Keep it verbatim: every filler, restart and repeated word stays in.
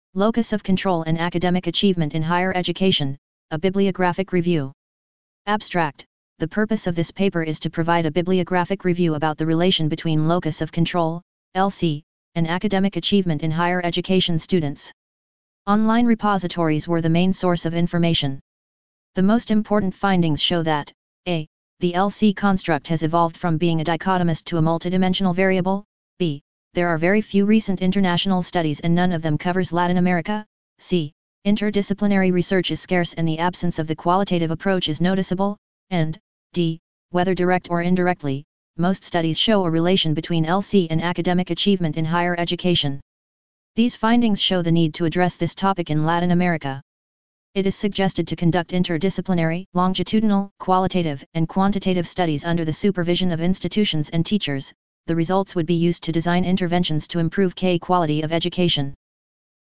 Locus of Control and Academic Achievement in Higher Education, a Bibliographic Review. Abstract. The purpose of this paper is to provide a bibliographic review about the relation between locus of control, L C, and academic achievement in higher education students. Online repositories were the main source of information. The most important findings show that, a. the L C construct has evolved from being a dichotomist to a multidimensional variable, b. there are very few recent international studies and none of them covers Latin America, c. interdisciplinary research is scarce and the absence of the qualitative approach is noticeable, and d. whether direct or indirectly, most studies show a relation between L C and academic achievement in higher education. These findings show the need to address this topic in Latin America. It is suggested to conduct interdisciplinary, longitudinal, qualitative, and quantitative studies under the supervision of institutions and teachers. The results would be used to design interventions to improve K quality of education.